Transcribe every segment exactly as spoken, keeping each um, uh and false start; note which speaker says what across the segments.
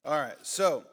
Speaker 1: All right, so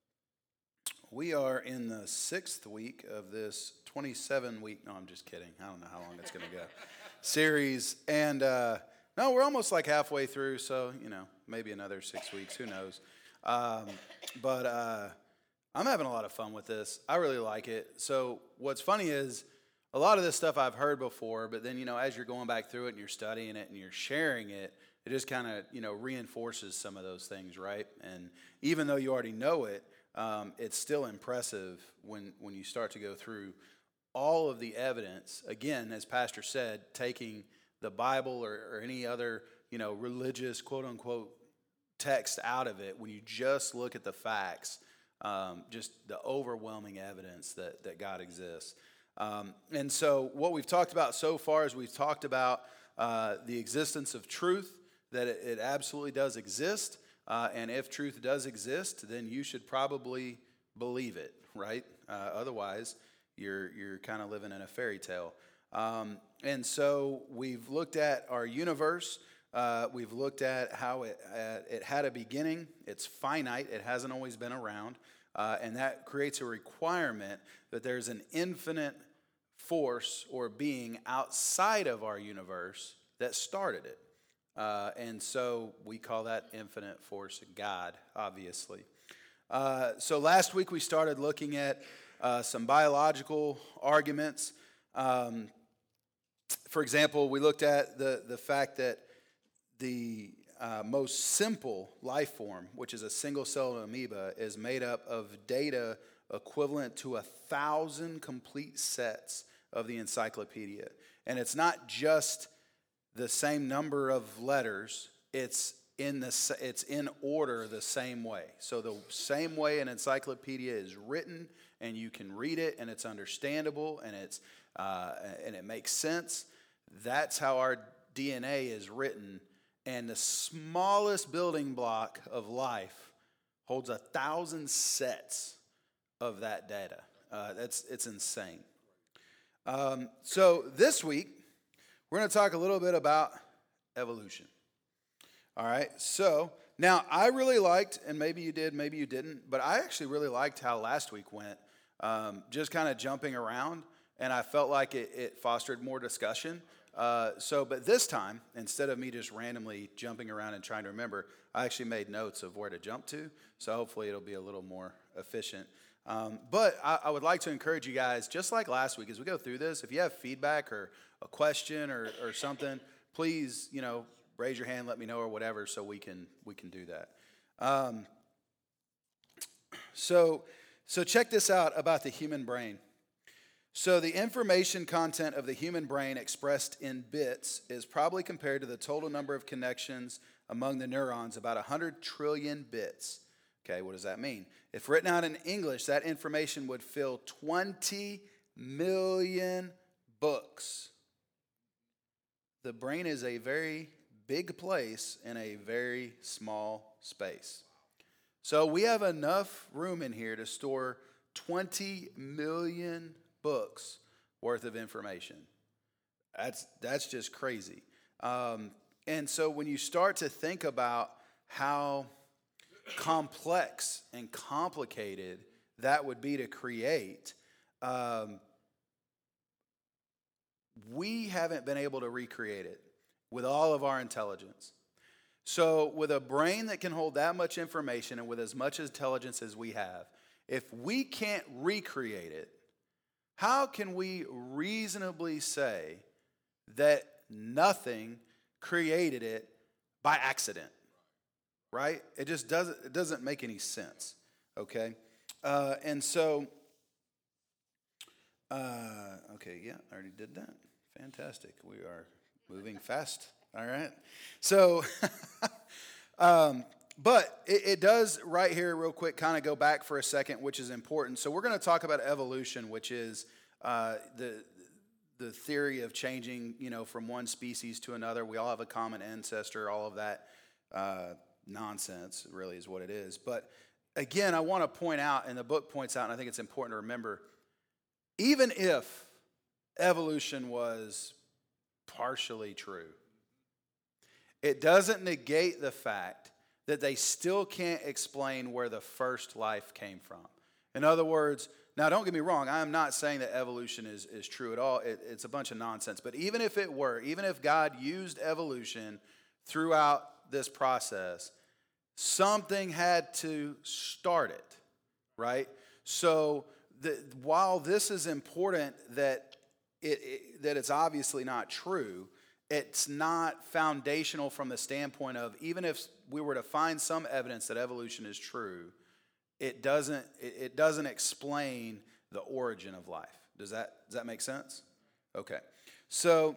Speaker 1: we are in the sixth week of this twenty-seven week, no, I'm just kidding. I don't know how long it's going to go, series. And uh, no, we're almost like halfway through, so, you know, maybe another six weeks, who knows. Um, but uh, I'm having a lot of fun with this. I really like it. So what's funny is a lot of this stuff I've heard before, but then, you know, as you're going back through it and you're studying it and you're sharing it, it just kind of, you know, reinforces some of those things, right? And even though you already know it, um, it's still impressive when, when you start to go through all of the evidence. Again, as Pastor said, taking the Bible or, or any other, you know, religious, quote-unquote, text out of it, when you just look at the facts, um, just the overwhelming evidence that, that God exists. Um, and so what we've talked about so far is we've talked about uh, the existence of truth, that it, it absolutely does exist. Uh, and if truth does exist, then you should probably believe it, right? Uh, otherwise, you're you're kind of living in a fairy tale. Um, and so we've looked at our universe. Uh, we've looked at how it uh, it had a beginning. It's finite. It hasn't always been around. Uh, and that creates a requirement that there's an infinite force or being outside of our universe that started it. Uh, and so we call that infinite force God, obviously. Uh, so last week we started looking at uh, some biological arguments. Um, for example, we looked at the, the fact that the uh, most simple life form, which is a single-celled amoeba, is made up of data equivalent to a thousand complete sets of the encyclopedia. And it's not just the same number of letters, it's in the it's in order the same way. So the same way an encyclopedia is written, and you can read it, and it's understandable, and it's uh, and it makes sense. That's how our D N A is written, and the smallest building block of life holds a thousand sets of that data. Uh, that's it's insane. Um, so this week, we're going to talk a little bit about evolution. All right, so now I really liked, and maybe you did, maybe you didn't, but I actually really liked how last week went, um, just kind of jumping around, and I felt like it, it fostered more discussion. Uh, so, but this time, instead of me just randomly jumping around and trying to remember, I actually made notes of where to jump to, so hopefully it'll be a little more efficient. Um, but I, I would like to encourage you guys, just like last week, as we go through this, if you have feedback or a question or, or something, please, you know, raise your hand, let me know, or whatever, so we can we can do that. Um, so, so check this out about the human brain. So the information content of the human brain expressed in bits is probably compared to the total number of connections among the neurons, about one hundred trillion bits. Okay, what does that mean? If written out in English, that information would fill twenty million books. The brain is a very big place in a very small space. So we have enough room in here to store twenty million books worth of information. That's that's just crazy. Um, and so when you start to think about how complex and complicated that would be to create, um, we haven't been able to recreate it with all of our intelligence. So with a brain that can hold that much information and with as much intelligence as we have, if we can't recreate it, how can we reasonably say that nothing created it by accident? Right? It just doesn't, it doesn't make any sense, okay? Uh, and so, uh, okay, yeah, I already did that. Fantastic. We are moving fast, all right? So, um, but it, it does right here real quick kind of go back for a second, which is important. So we're going to talk about evolution, which is uh, the the theory of changing, you know, from one species to another. We all have a common ancestor, all of that uh nonsense really is what it is. But again, I want to point out, and the book points out, and I think it's important to remember, even if evolution was partially true, it doesn't negate the fact that they still can't explain where the first life came from. In other words, now don't get me wrong, I am not saying that evolution is, is true at all. It, it's a bunch of nonsense. But even if it were, even if God used evolution throughout this process, something had to start it, right? So the, while this is important that it, it that it's obviously not true, it's not foundational from the standpoint of, even if we were to find some evidence that evolution is true, it doesn't it, it doesn't explain the origin of life. Does that does that make sense? Okay. So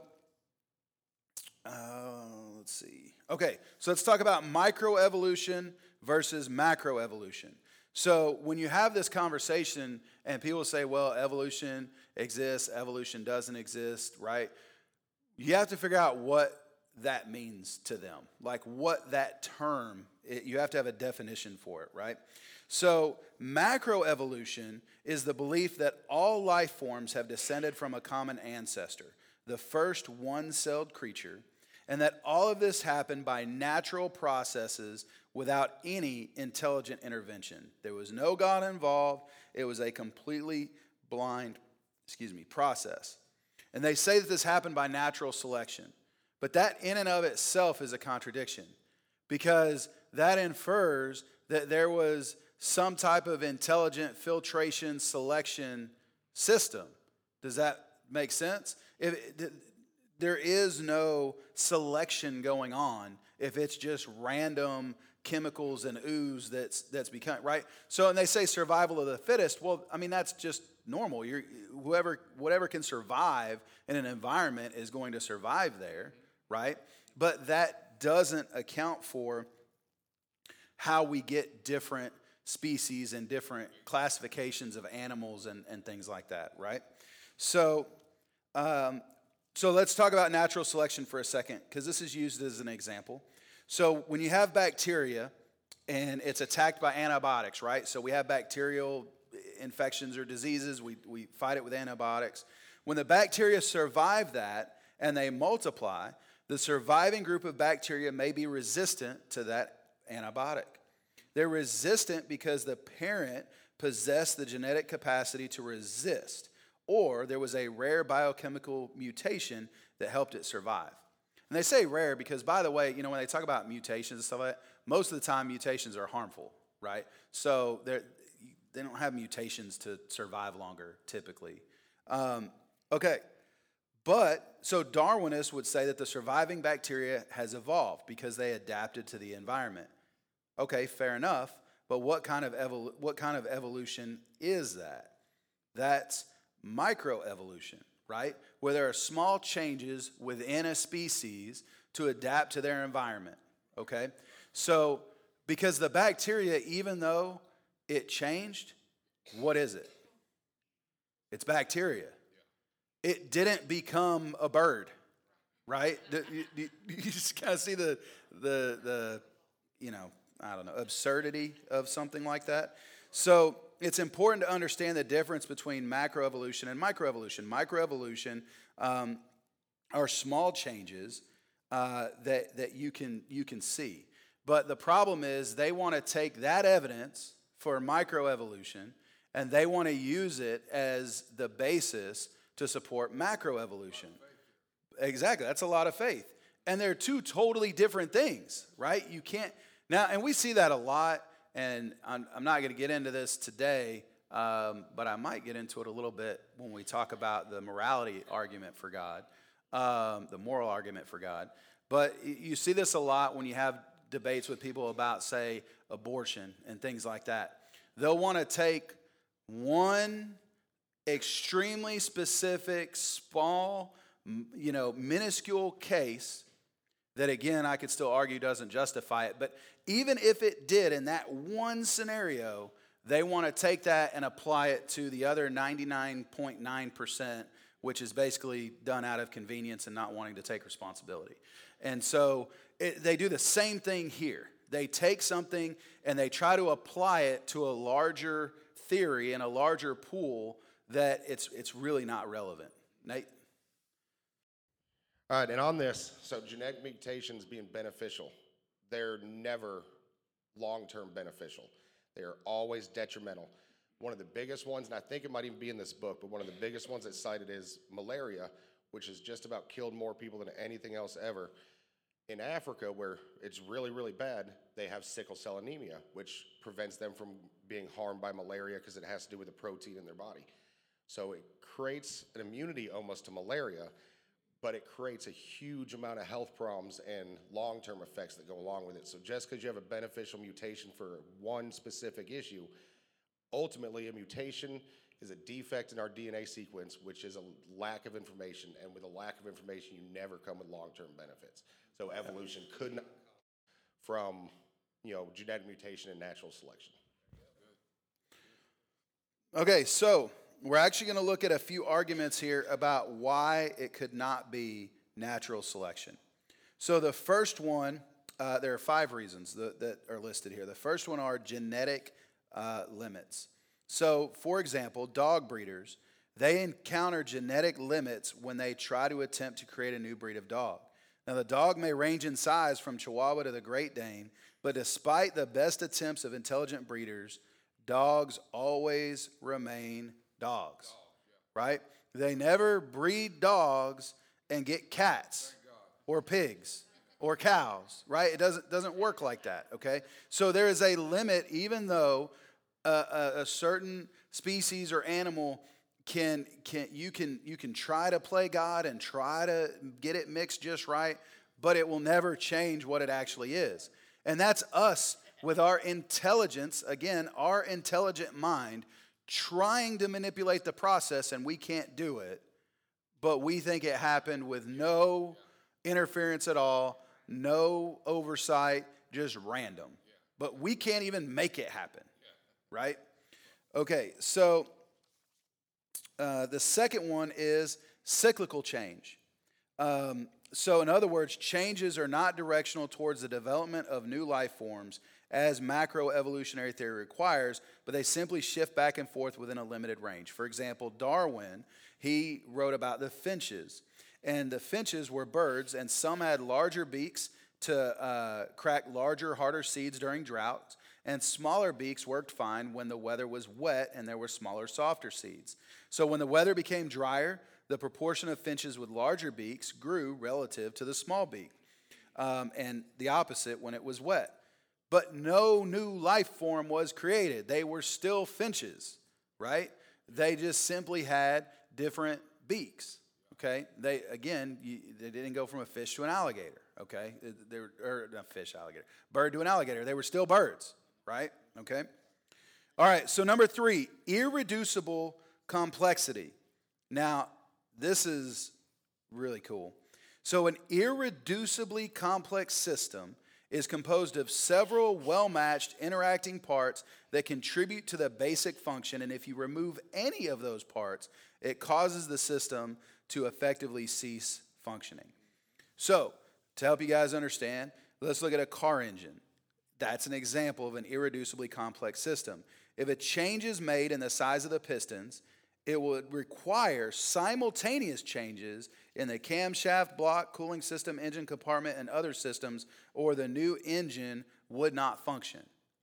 Speaker 1: uh, let's see. Okay, so let's talk about microevolution versus macroevolution. So when you have this conversation and people say, well, evolution exists, evolution doesn't exist, right? You have to figure out what that means to them. Like what that term, it, you have to have a definition for it, right? So macroevolution is the belief that all life forms have descended from a common ancestor, the first one-celled creature, and that all of this happened by natural processes without any intelligent intervention. There was no God involved. It was a completely blind, excuse me, process. And they say that this happened by natural selection. But that in and of itself is a contradiction, because that infers that there was some type of intelligent filtration selection system. Does that make sense? If, there is no selection going on if it's just random chemicals and ooze that's that's become, right? So, and they say survival of the fittest. Well, I mean, that's just normal. You're, whoever, whatever can survive in an environment is going to survive there, right? But that doesn't account for how we get different species and different classifications of animals and, and things like that, right? So, um, so let's talk about natural selection for a second, because this is used as an example. So when you have bacteria and it's attacked by antibiotics, right? So we have bacterial infections or diseases, we, we fight it with antibiotics. When the bacteria survive that and they multiply, the surviving group of bacteria may be resistant to that antibiotic. They're resistant because the parent possessed the genetic capacity to resist, or there was a rare biochemical mutation that helped it survive. And they say rare because, by the way, you know, when they talk about mutations and stuff like that, most of the time mutations are harmful, right? So they're, they don't have mutations to survive longer, typically. Um, okay, but, so Darwinists would say that the surviving bacteria has evolved because they adapted to the environment. Okay, fair enough, but what kind of evol- what kind of evolution is that? That's microevolution, right? Where there are small changes within a species to adapt to their environment, okay? So, because the bacteria, even though it changed, what is it? It's bacteria. It didn't become a bird, right? You, you, you just kind of see the, the, the, you know, I don't know, absurdity of something like that. So it's important to understand the difference between macroevolution and microevolution. Microevolution um, are small changes uh, that, that you can, you can see. But the problem is they want to take that evidence for microevolution and they want to use it as the basis to support macroevolution. Exactly, that's a lot of faith. And they're two totally different things, right? You can't, now, and we see that a lot, and I'm, I'm not going to get into this today, um, but I might get into it a little bit when we talk about the morality argument for God, um, the moral argument for God. But you see this a lot when you have debates with people about, say, abortion and things like that. They'll want to take one extremely specific, small, you know, minuscule case that, again, I could still argue doesn't justify it. But even if it did in that one scenario, they want to take that and apply it to the other ninety-nine point nine percent, which is basically done out of convenience and not wanting to take responsibility. And so it, they do the same thing here. They take something and they try to apply it to a larger theory and a larger pool that it's it's really not relevant. Nate?
Speaker 2: All right, and on this, so genetic mutations being beneficial, they're never long-term beneficial. They are always detrimental. One of the biggest ones, and I think it might even be in this book, but one of the biggest ones that's cited is malaria, which has just about killed more people than anything else ever. In Africa, where it's really, really bad, they have sickle cell anemia, which prevents them from being harmed by malaria because it has to do with the protein in their body. So it creates an immunity almost to malaria, but it creates a huge amount of health problems and long-term effects that go along with it. So just because you have a beneficial mutation for one specific issue, ultimately a mutation is a defect in our D N A sequence, which is a lack of information, and with a lack of information, you never come with long-term benefits. So evolution could not come from, you know, genetic mutation and natural selection.
Speaker 1: Okay, so we're actually going to look at a few arguments here about why it could not be natural selection. So the first one, uh, there are five reasons that, that are listed here. The first one are genetic uh, limits. So, for example, dog breeders, they encounter genetic limits when they try to attempt to create a new breed of dog. Now, the dog may range in size from Chihuahua to the Great Dane, but despite the best attempts of intelligent breeders, dogs always remain dogs, right? They never breed dogs and get cats or pigs or cows, right? It doesn't, doesn't work like that, okay? So there is a limit, even though a, a, a certain species or animal can, can, you can, you can try to play God and try to get it mixed just right, but it will never change what it actually is. And that's us with our intelligence, again, our intelligent mind, trying to manipulate the process, and we can't do it, but we think it happened with no interference at all, no oversight, just random. But we can't even make it happen, right? Okay, so uh, the second one is cyclical change. Um, so in other words, changes are not directional towards the development of new life forms as macroevolutionary theory requires, but they simply shift back and forth within a limited range. For example, Darwin, he wrote about the finches. And the finches were birds, and some had larger beaks to uh, crack larger, harder seeds during droughts, and smaller beaks worked fine when the weather was wet and there were smaller, softer seeds. So when the weather became drier, the proportion of finches with larger beaks grew relative to the small beak, um, and the opposite when it was wet. But no new life form was created. They were still finches, right? They just simply had different beaks, okay? They, again, you, they didn't go from a fish to an alligator, okay? They were, or not fish, alligator. Bird to an alligator. They were still birds, right? Okay? All right, so number three, irreducible complexity. Now, this is really cool. So an irreducibly complex system is composed of several well-matched interacting parts that contribute to the basic function, and if you remove any of those parts, it causes the system to effectively cease functioning. So, to help you guys understand, let's look at a car engine. That's an example of an irreducibly complex system. If a change is made in the size of the pistons, it would require simultaneous changes in the camshaft, block, cooling system, engine compartment, and other systems, or the new engine would not function.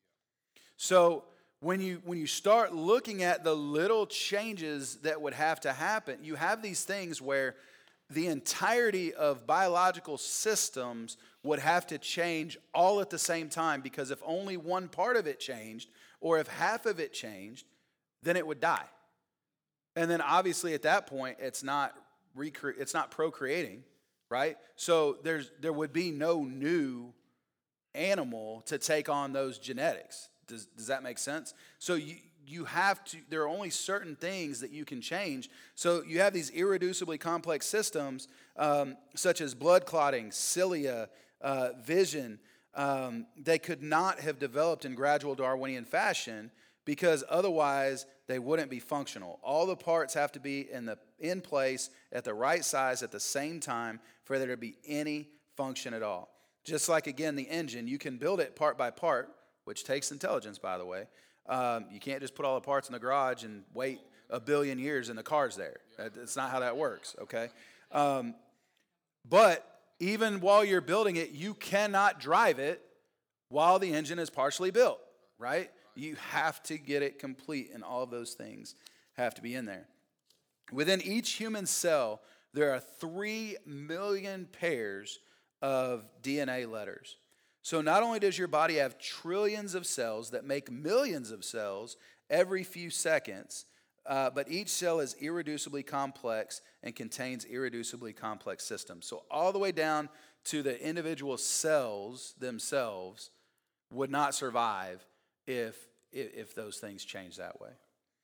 Speaker 1: So when you, when you start looking at the little changes that would have to happen, you have these things where the entirety of biological systems would have to change all at the same time, because if only one part of it changed, or if half of it changed, then it would die. And then obviously at that point, it's not recre- it's not procreating, right? So there's there would be no new animal to take on those genetics. Does, does that make sense? So you, you have to, there are only certain things that you can change. So you have these irreducibly complex systems, um, such as blood clotting, cilia, uh, vision. Um, they could not have developed in gradual Darwinian fashion, because otherwise they wouldn't be functional. All the parts have to be in the in place at the right size at the same time for there to be any function at all. Just like, again, the engine, you can build it part by part, which takes intelligence, by the way. Um, you can't just put all the parts in the garage and wait a billion years and the car's there. That's not how that works, okay? Um, but even while you're building it, you cannot drive it while the engine is partially built, right? You have to get it complete, and all of those things have to be in there. Within each human cell, there are three million pairs of D N A letters. So not only does your body have trillions of cells that make millions of cells every few seconds, uh, but each cell is irreducibly complex and contains irreducibly complex systems. So all the way down to the individual cells themselves would not survive if if, if those things change that way.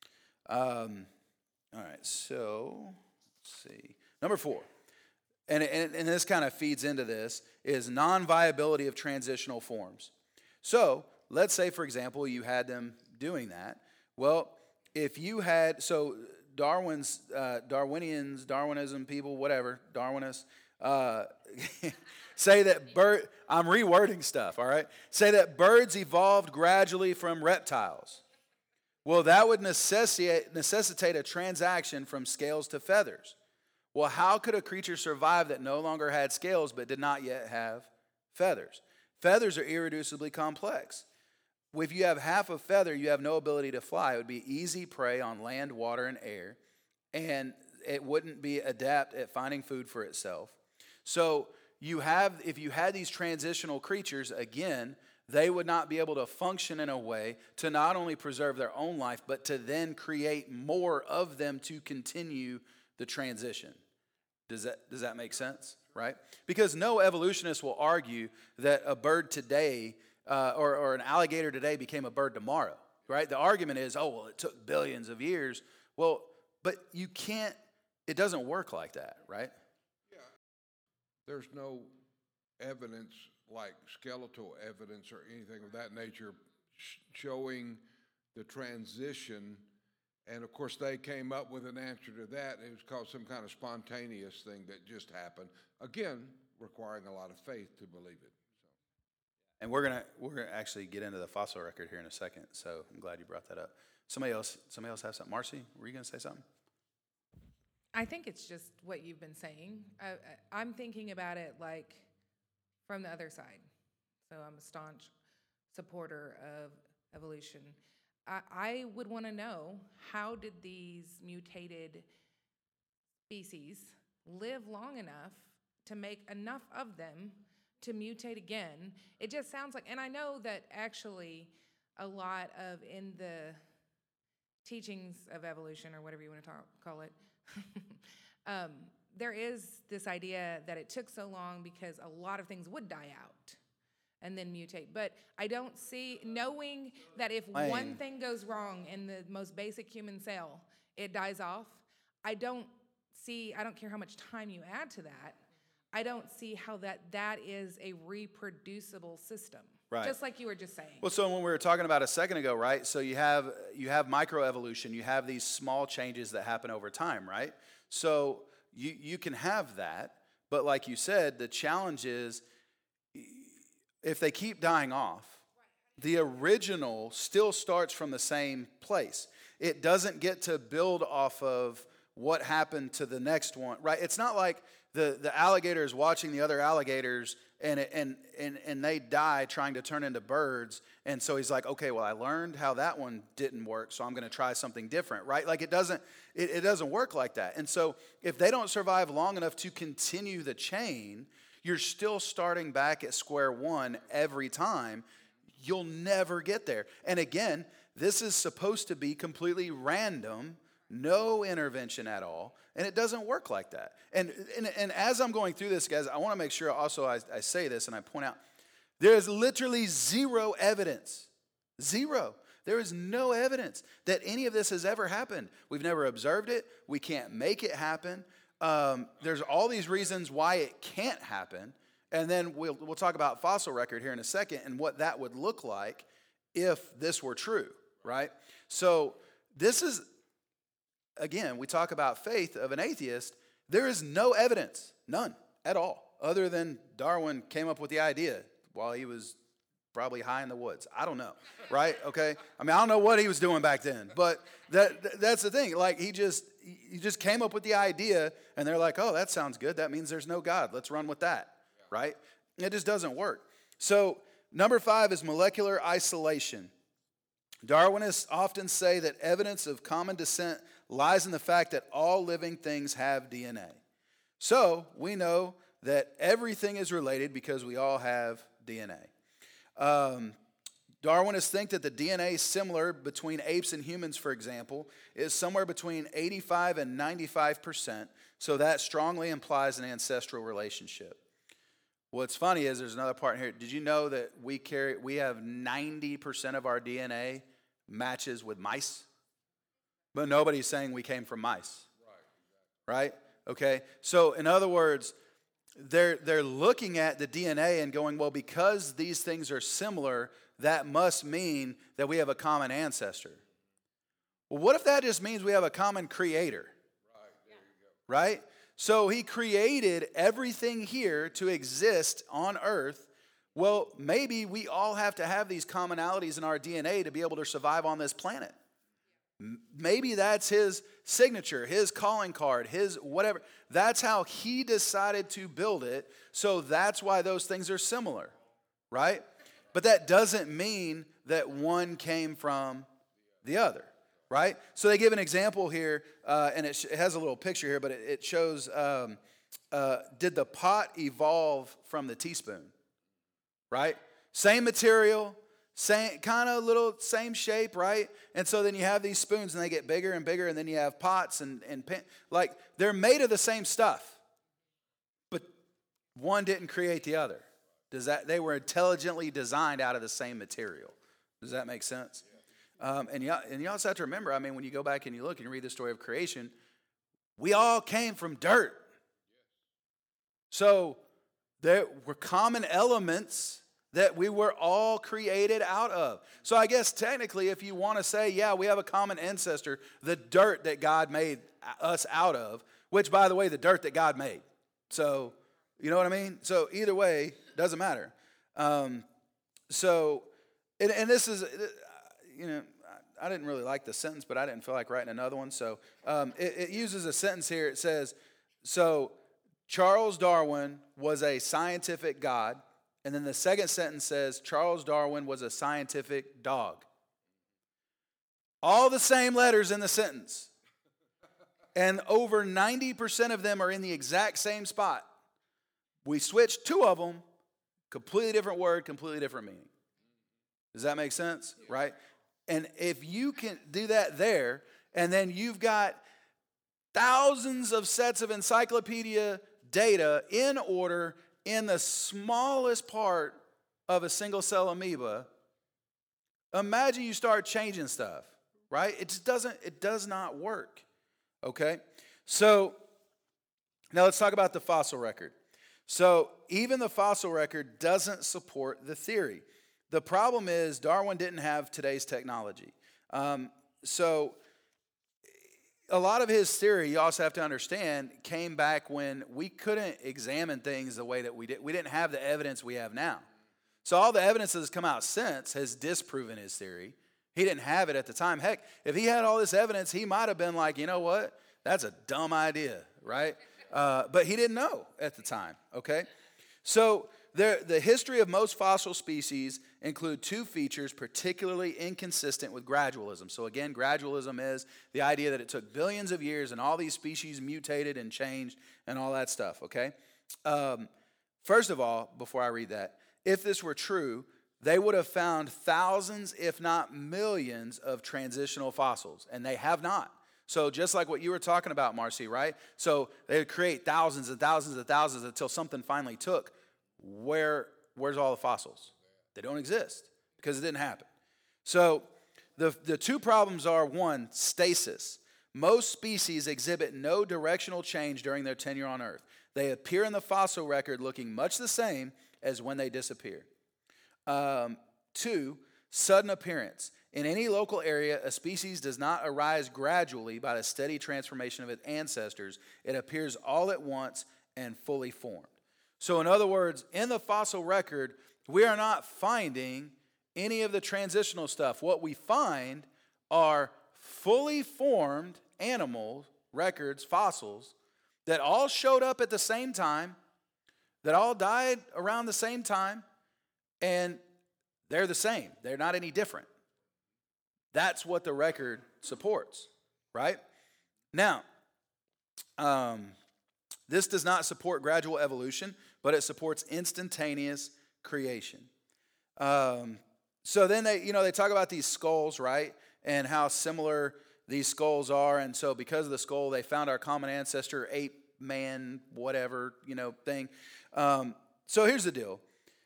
Speaker 1: Um, all right, so let's see. Number four. And, and, and this kind of feeds into this, is non-viability of transitional forms. So let's say, for example, you had them doing that. Well, if you had, so Darwin's, uh, Darwinians, Darwinism people, whatever, Darwinists, uh, say that bird, I'm rewording stuff, all right? Say that birds evolved gradually from reptiles. Well, that would necessitate, necessitate a transaction from scales to feathers. Well, how could a creature survive that no longer had scales but did not yet have feathers? Feathers are irreducibly complex. If you have half a feather, you have no ability to fly. It would be easy prey on land, water, and air, and it wouldn't be adept at finding food for itself. So you have, if you had these transitional creatures, again, they would not be able to function in a way to not only preserve their own life, but to then create more of them to continue the transition. Does that, does that make sense, right? Because no evolutionist will argue that a bird today uh, or, or an alligator today became a bird tomorrow, right? The argument is, oh, well, it took billions of years. Well, but you can't, it doesn't work like that, right?
Speaker 3: Yeah. There's no evidence like skeletal evidence or anything of that nature sh- showing the transition. And of course, they came up with an answer to that. It was called some kind of spontaneous thing that just happened. Again, requiring a lot of faith to believe it. So.
Speaker 1: And we're gonna we're gonna actually get into the fossil record here in a second. So I'm glad you brought that up. Somebody else, somebody else have something. Marcy, were you gonna say something?
Speaker 4: I think it's just what you've been saying. I, I, I'm thinking about it like from the other side. So I'm a staunch supporter of evolution. I, I would want to know, how did these mutated species live long enough to make enough of them to mutate again? It just sounds like, and I know that actually a lot of in the teachings of evolution, or whatever you want to talk, call it, um, there is this idea that it took so long because a lot of things would die out and then mutate. But I don't see, knowing that if
Speaker 1: I
Speaker 4: one
Speaker 1: mean,
Speaker 4: thing goes wrong in the most basic human cell, it dies off, I don't see, I don't care how much time you add to that, I don't see how that that is a reproducible system.
Speaker 1: Right.
Speaker 4: Just like you were just saying.
Speaker 1: Well, so when we were talking about a second ago, right? So you have you have microevolution, you have these small changes that happen over time, right? So you you can have that, but like you said, the challenge is if they keep dying off, the original still starts from the same place. It doesn't get to build off of what happened to the next one, right? It's not like the, the alligator is watching the other alligators and, it, and, and, and they die trying to turn into birds. And so he's like, okay, well, I learned how that one didn't work, so I'm going to try something different, right? Like it doesn't, it, it doesn't work like that. And so if they don't survive long enough to continue the chain, you're still starting back at square one every time. You'll never get there. And again, this is supposed to be completely random, no intervention at all, and it doesn't work like that. And, and, and as I'm going through this, guys, I want to make sure also I, I say this and I point out, there is literally zero evidence, zero. There is no evidence that any of this has ever happened. We've never observed it. We can't make it happen. Um, there's all these reasons why it can't happen. And then we'll, we'll talk about fossil record here in a second and what that would look like if this were true, right? So this is, again, we talk about faith of an atheist. There is no evidence, none at all, other than Darwin came up with the idea while he was probably high in the woods. I don't know, right? Okay? I mean, I don't know what he was doing back then, but that that's the thing. Like, he just he just came up with the idea, and they're like, oh, that sounds good. That means there's no God. Let's run with that, right? It just doesn't work. So number five is molecular isolation. Darwinists often say that evidence of common descent lies in the fact that all living things have D N A. So we know that everything is related because we all have D N A. Um, Darwinists think that the D N A similar between apes and humans, for example, is somewhere between eighty-five and ninety-five percent, so that strongly implies an ancestral relationship. What's funny is there's another part here. Did you know that we carry we have ninety percent of our D N A matches with mice? But nobody's saying we came from mice. Right, right? Okay? So in other words, they're they're looking at the D N A and going, well, because these things are similar, that must mean that we have a common ancestor. Well, what if that just means we have a common creator? Right, there you go. Right? So he created everything here to exist on earth. Well, maybe we all have to have these commonalities in our D N A to be able to survive on this planet. Maybe that's his signature, his calling card, his whatever. That's how he decided to build it. So that's why those things are similar, right? But that doesn't mean that one came from the other, right? So they give an example here, uh, and it, sh- it has a little picture here, but it, it shows, um, uh, did the pot evolve from the teaspoon, right? Same material, same kind of little, same shape, right? And so then you have these spoons, and they get bigger and bigger, and then you have pots, and, and pan- like they're made of the same stuff, but one didn't create the other. Does that, they were intelligently designed out of the same material. Does that make sense? Um, and, you, and you also have to remember, I mean, when you go back and you look and you read the story of creation, we all came from dirt. So there were common elements that we were all created out of. So I guess technically, if you want to say, yeah, we have a common ancestor, the dirt that God made us out of, which, by the way, the dirt that God made. So, you know what I mean? So either way, doesn't matter. Um, so, and, and this is, you know, I didn't really like the sentence, but I didn't feel like writing another one. So um, it, it uses a sentence here. It says, so Charles Darwin was a scientific God. And then the second sentence says, Charles Darwin was a scientific dog. All the same letters in the sentence. And over ninety percent of them are in the exact same spot. We switched two of them, completely different word, completely different meaning. Does that make sense? Right? And if you can do that there, and then you've got thousands of sets of encyclopedia data in order in the smallest part of a single cell amoeba, imagine you start changing stuff, right? It just doesn't, it does not work, okay? So now let's talk about the fossil record. So even the fossil record doesn't support the theory. The problem is Darwin didn't have today's technology. Um, so a lot of his theory, you also have to understand, came back when we couldn't examine things the way that we did. We didn't have the evidence we have now. So all the evidence that has come out since has disproven his theory. He didn't have it at the time. Heck, if he had all this evidence, he might have been like, you know what? That's a dumb idea, right? Uh, but he didn't know at the time, okay? So there, the history of most fossil species include two features particularly inconsistent with gradualism. So again, gradualism is the idea that it took billions of years and all these species mutated and changed and all that stuff, okay? Um, first of all, before I read that, if this were true, they would have found thousands, if not millions, of transitional fossils, and they have not. So just like what you were talking about, Marcy, right? So they would create thousands and thousands and thousands until something finally took. Where, where's all the fossils? They don't exist because it didn't happen. So the, the two problems are, one, stasis. Most species exhibit no directional change during their tenure on Earth. They appear in the fossil record looking much the same as when they disappear. Um, two, sudden appearance. In any local area, a species does not arise gradually by the steady transformation of its ancestors. It appears all at once and fully formed. So in other words, in the fossil record, we are not finding any of the transitional stuff. What we find are fully formed animal records, fossils, that all showed up at the same time, that all died around the same time, and They're the same. They're not any different. That's what the record supports, right? Now, um, this does not support gradual evolution, but it supports instantaneous creation. Um, so then they, you know, they talk about these skulls, right? And how similar these skulls are. And so because of the skull, they found our common ancestor, ape man, whatever, you know, thing. Um, so here's the deal.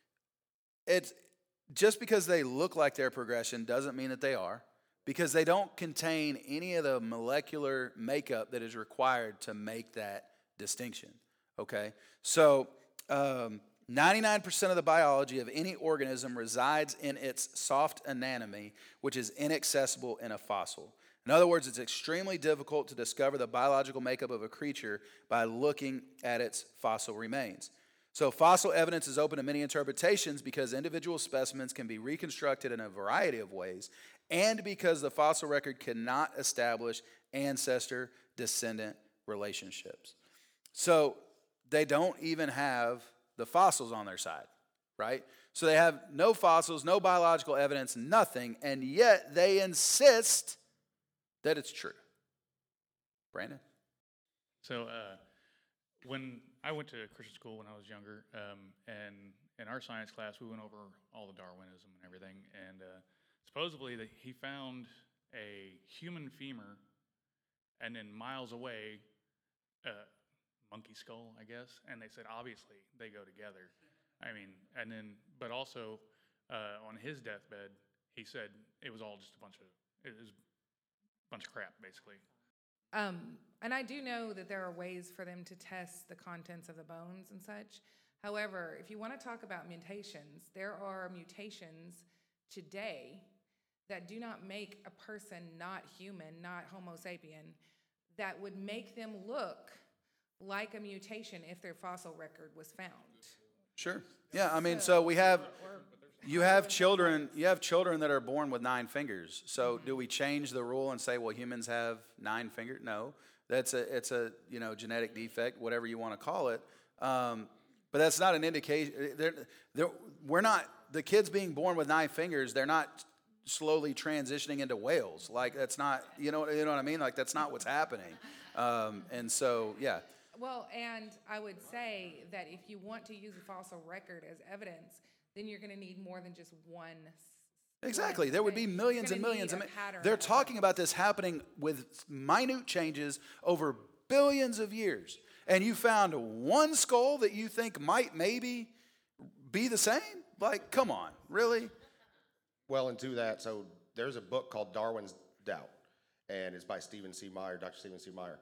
Speaker 1: It's just because they look like they're progression doesn't mean that they are, because they don't contain any of the molecular makeup that is required to make that distinction, okay? So um, ninety-nine percent of the biology of any organism resides in its soft anatomy, which is inaccessible in a fossil. In other words, it's extremely difficult to discover the biological makeup of a creature by looking at its fossil remains. So fossil evidence is open to many interpretations because individual specimens can be reconstructed in a variety of ways, and because the fossil record cannot establish ancestor-descendant relationships. So they don't even have the fossils on their side, right? So they have no fossils, no biological evidence, nothing, and yet they insist that it's true. Brandon?
Speaker 5: So uh, when I went to Christian school when I was younger, um, and in our science class, we went over all the Darwinism and everything, and uh, supposedly that he found a human femur, and then miles away, a monkey skull, I guess, and they said obviously they go together. I mean, and then, but also uh, on his deathbed, he said it was all just a bunch of, it was a bunch of crap, basically.
Speaker 4: Um, and I do know that there are ways for them to test the contents of the bones and such. However, if you want to talk about mutations, there are mutations today that do not make a person not human, not Homo sapien, that would make them look like a mutation if their fossil record was found.
Speaker 1: Sure. Yeah, I mean, so we have, you have children, you have children that are born with nine fingers. So do we change the rule and say, well, humans have nine fingers? No, that's a, it's a, you know, genetic defect, whatever you want to call it. Um, but that's not an indication. They're, they're, we're not, the kids being born with nine fingers, they're not slowly transitioning into whales. Like that's not, you know, you know what I mean? Like that's not what's happening. Um, and so, yeah.
Speaker 4: Well, and I would say that if you want to use a fossil record as evidence, then you're going to need more than just one.
Speaker 1: Exactly.
Speaker 4: one
Speaker 1: There would be
Speaker 4: thing.
Speaker 1: millions
Speaker 4: You're
Speaker 1: and
Speaker 4: gonna
Speaker 1: millions.
Speaker 4: need
Speaker 1: of
Speaker 4: a
Speaker 1: mi-
Speaker 4: pattern
Speaker 1: They're
Speaker 4: of
Speaker 1: talking
Speaker 4: it.
Speaker 1: about this happening with minute changes over billions of years. And you found one skull that you think might maybe be the same? Like, come on, really?
Speaker 2: Well, and to that, so there's a book called Darwin's Doubt, and it's by Stephen C. Meyer, Doctor Stephen C. Meyer.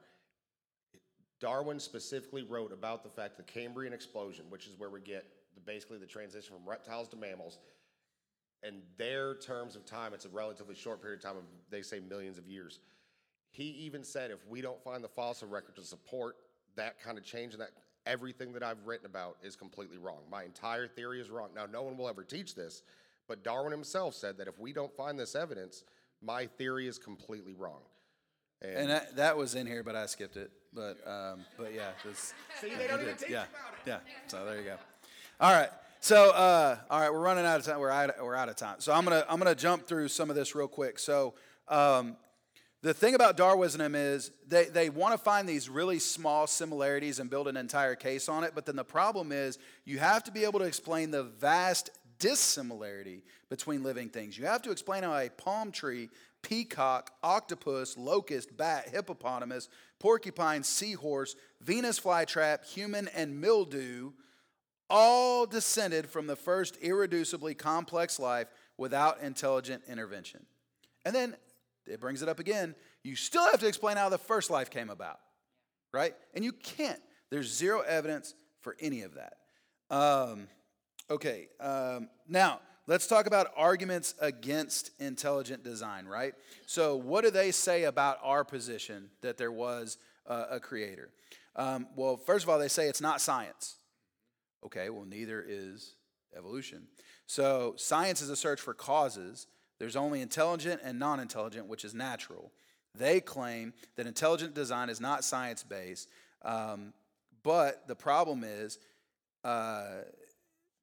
Speaker 2: Darwin specifically wrote about the fact the Cambrian explosion, which is where we get the, basically the transition from reptiles to mammals. In their terms of time, it's a relatively short period of time, of, they say millions of years. He even said if we don't find the fossil record to support that kind of change, and that everything that I've written about is completely wrong. My entire theory is wrong. Now, no one will ever teach this, but Darwin himself said that if we don't find this evidence, my theory is completely wrong. And,
Speaker 1: And that, that was in here, but I skipped it. But um, but yeah, this,
Speaker 2: see, they don't
Speaker 1: you
Speaker 2: even
Speaker 1: did.
Speaker 2: teach
Speaker 1: yeah,
Speaker 2: about it.
Speaker 1: yeah. So there you go. All right. So uh, all right, we're running out of time. We're out. We're out of time. So I'm gonna I'm gonna jump through some of this real quick. So um, the thing about Darwinism is they they want to find these really small similarities and build an entire case on it. But then the problem is you have to be able to explain the vast dissimilarity between living things. You have to explain how a palm tree, peacock, octopus, locust, bat, hippopotamus, porcupine, seahorse, Venus flytrap, human, and mildew all descended from the first irreducibly complex life without intelligent intervention. And then it brings it up again. You still have to explain how the first life came about, right? And you can't. There's zero evidence for any of that. Um, okay, um, now let's talk about arguments against intelligent design, right? So what do they say about our position that there was uh, a creator? Um, well, first of all, they say it's not science. Okay, well, neither is evolution. So science is a search for causes. There's only intelligent and non-intelligent, which is natural. They claim that intelligent design is not science-based, um, but the problem is uh,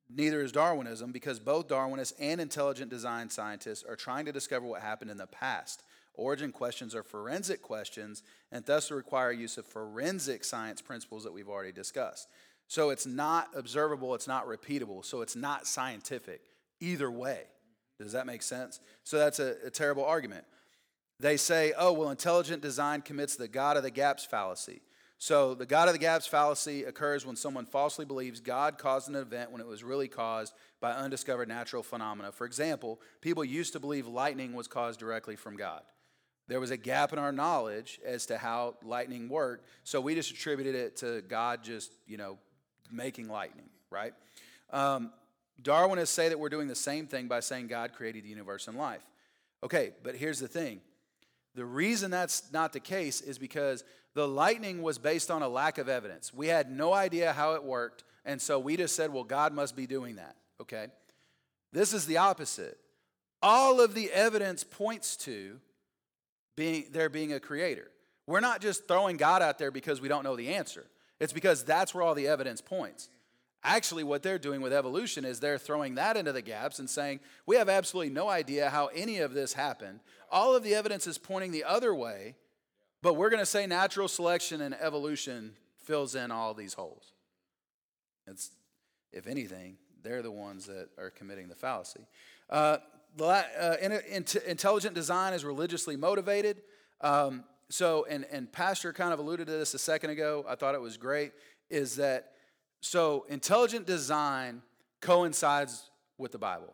Speaker 1: neither is Darwinism, because both Darwinists and intelligent design scientists are trying to discover what happened in the past. Origin questions are forensic questions and thus require use of forensic science principles that we've already discussed. So it's not observable, it's not repeatable, so it's not scientific either way. Does that make sense? So that's a, a terrible argument. They say, oh, well, intelligent design commits the God of the gaps fallacy. So the God of the gaps fallacy occurs when someone falsely believes God caused an event when it was really caused by undiscovered natural phenomena. For example, people used to believe lightning was caused directly from God. There was a gap in our knowledge as to how lightning worked, so we just attributed it to God just, you know, making lightning, right? Um, Darwinists say that we're doing the same thing by saying God created the universe and life. Okay, but here's the thing. The reason that's not the case is because the lightning was based on a lack of evidence. We had no idea how it worked, and so we just said, well, God must be doing that, okay? This is the opposite. All of the evidence points to being there being a creator. We're not just throwing God out there because we don't know the answer. It's because that's where all the evidence points. Actually, what they're doing with evolution is they're throwing that into the gaps and saying, we have absolutely no idea how any of this happened. All of the evidence is pointing the other way, but we're going to say natural selection and evolution fills in all these holes. It's, if anything, they're the ones that are committing the fallacy. Uh, uh, in, in, intelligent design is religiously motivated. Um, so, and, and Pastor kind of alluded to this a second ago. I thought it was great, is that so intelligent design coincides with the Bible.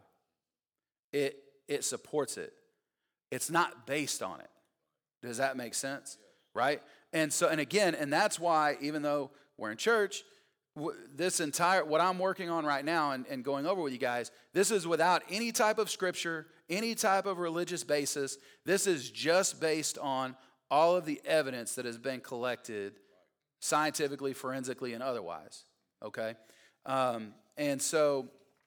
Speaker 1: It, it supports it. It's not based on it. Does that make sense? Right? And so, and again, and that's why, even though we're in church, this entire, what I'm working on right now and, and going over with you guys, this is without any type of scripture, any type of religious basis. This is just based on all of the evidence that has been collected scientifically, forensically, and otherwise. Okay? Um, and so,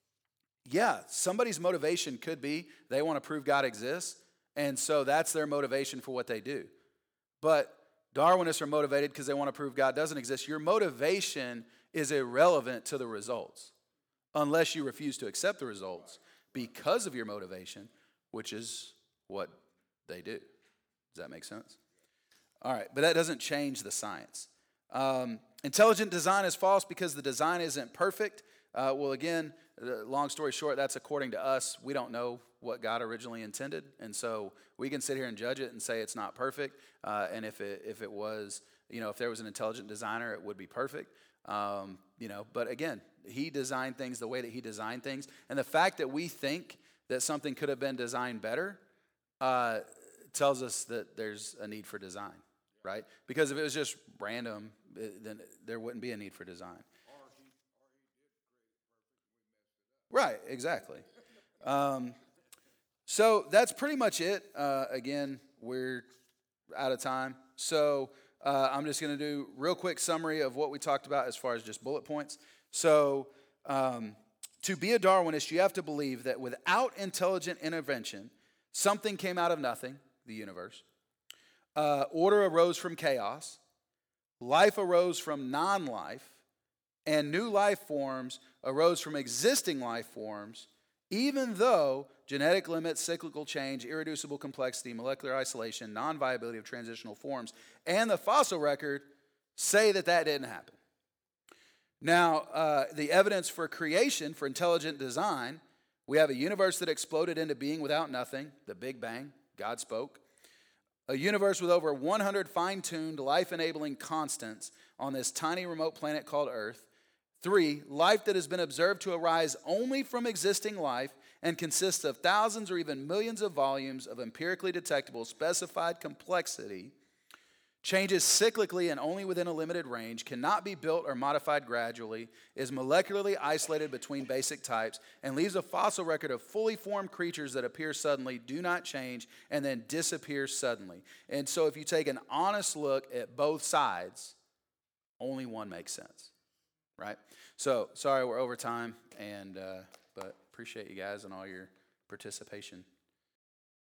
Speaker 1: yeah, somebody's motivation could be they want to prove God exists, and so that's their motivation for what they do. But Darwinists are motivated because they want to prove God doesn't exist. Your motivation is irrelevant to the results unless you refuse to accept the results because of your motivation, which is what they do. Does that make sense? All right, but that doesn't change the science. Um, intelligent design is false because the design isn't perfect. Uh, well, again, uh, long story short, that's according to us. We don't know what God originally intended, and so we can sit here and judge it and say it's not perfect. Uh, and if it if it was, you know, if there was an intelligent designer, it would be perfect. Um, you know, but again, he designed things the way that he designed things, and the fact that we think that something could have been designed better uh, tells us that there's a need for design, right? Because if it was just random, it, then there wouldn't be a need for design. Right, exactly. Um, so that's pretty much it. Uh, again, we're out of time. So uh, I'm just going to do a real quick summary of what we talked about as far as just bullet points. So um, to be a Darwinist, you have to believe that without intelligent intervention, something came out of nothing, the universe. Uh, order arose from chaos. Life arose from non-life. And new life forms arose from existing life forms, even though genetic limits, cyclical change, irreducible complexity, molecular isolation, non-viability of transitional forms, and the fossil record say that that didn't happen. Now, uh, the evidence for creation, for intelligent design, we have a universe that exploded into being without nothing, the Big Bang, God spoke. A universe with over one hundred fine-tuned, life-enabling constants on this tiny remote planet called Earth. Three, life that has been observed to arise only from existing life and consists of thousands or even millions of volumes of empirically detectable specified complexity, changes cyclically and only within a limited range, cannot be built or modified gradually, is molecularly isolated between basic types, and leaves a fossil record of fully formed creatures that appear suddenly, do not change, and then disappear suddenly. And so if you take an honest look at both sides, only one makes sense. Right? So, sorry we're over time, and uh, but appreciate you guys and all your participation.